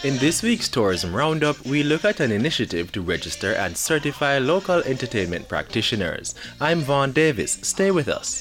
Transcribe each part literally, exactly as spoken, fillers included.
In this week's Tourism Roundup, we look at an initiative to register and certify local entertainment practitioners. I'm Vaughn Davis. Stay with us.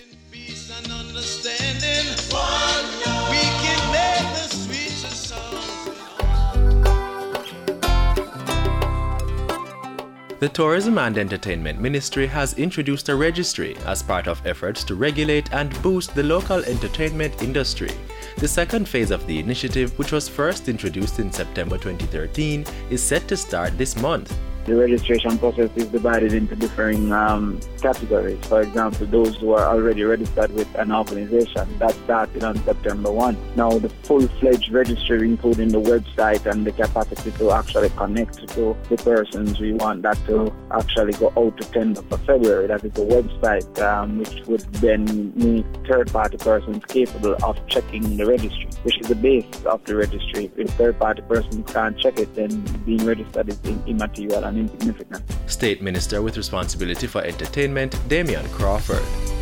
The Tourism and Entertainment Ministry has introduced a registry as part of efforts to regulate and boost the local entertainment industry. The second phase of the initiative, which was first introduced in September twenty thirteen, is set to start this month. The registration process is divided into different um, categories. For example, those who are already registered with an organization, that started on September first. Now the full-fledged registry, including the website and the capacity to actually connect to the persons, we want that to actually go out to tender for February. That is the website, um, which would then make third-party persons capable of checking the registry, which is the base of the registry. If third-party persons can't check it, then being registered is immaterial and insignificant. State Minister with responsibility for entertainment, Damian Crawford.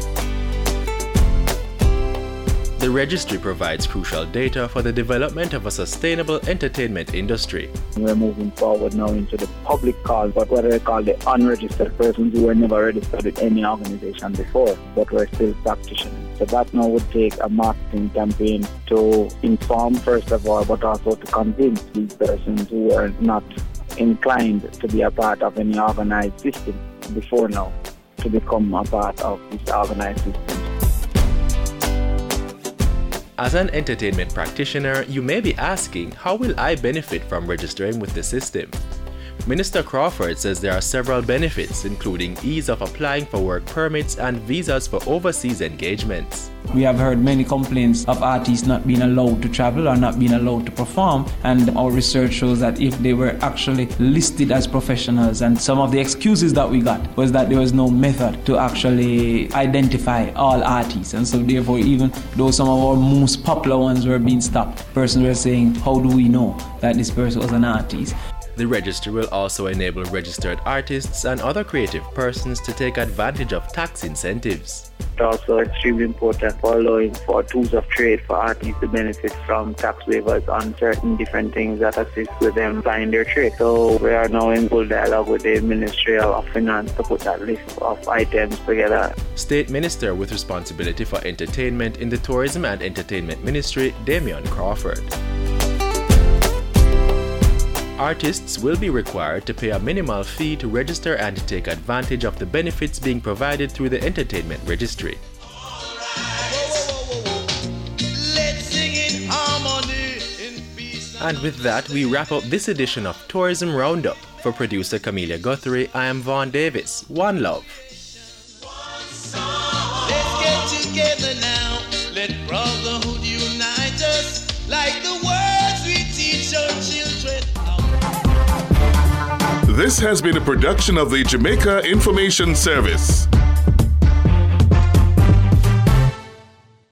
The registry provides crucial data for the development of a sustainable entertainment industry. We're moving forward now into the public call, but what I call the unregistered persons who were never registered with any organization before, but were still practitioners. So that now would take a marketing campaign to inform, first of all, but also to convince these persons who are not inclined to be a part of any organized system before now to become a part of this organized system. As an entertainment practitioner, you may be asking, how will I benefit from registering with the system? Minister Crawford says there are several benefits, including ease of applying for work permits and visas for overseas engagements. We have heard many complaints of artists not being allowed to travel or not being allowed to perform, and our research shows that if they were actually listed as professionals, and some of the excuses that we got was that there was no method to actually identify all artists, and so therefore even though some of our most popular ones were being stopped, persons were saying, how do we know that this person was an artist? The registry will also enable registered artists and other creative persons to take advantage of tax incentives. It's also extremely important for allowing for tools of trade for artists to benefit from tax waivers on certain different things that assist with them applying their trade. So we are now in full dialogue with the Ministry of Finance to put that list of items together. State Minister with responsibility for entertainment in the Tourism and Entertainment Ministry, Damian Crawford. Artists will be required to pay a minimal fee to register and take advantage of the benefits being provided through the entertainment registry. And with that, we wrap up this edition of Tourism Roundup. For producer Camelia Guthrie, I am Vaughn Davis. One love. Let's get together now. Let brotherhood unite us like the words we teach our children. This has been a production of the Jamaica Information Service.